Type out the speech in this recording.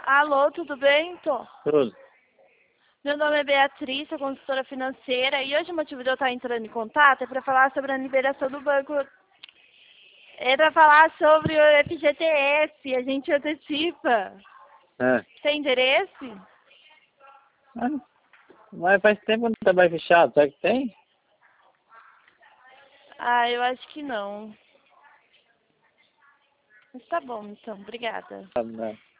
Alô, tudo bem? Tô. Tudo. Meu nome é Beatriz, sou consultora financeira e hoje o motivo de eu estar entrando em contato é para falar sobre a liberação do banco. É para falar sobre o FGTS, a gente antecipa. É. Tem interesse? Ah, mas faz tempo que não tá mais fechado, será que tem? Ah, eu acho que não. Mas tá bom, então. Obrigada. Ah, não.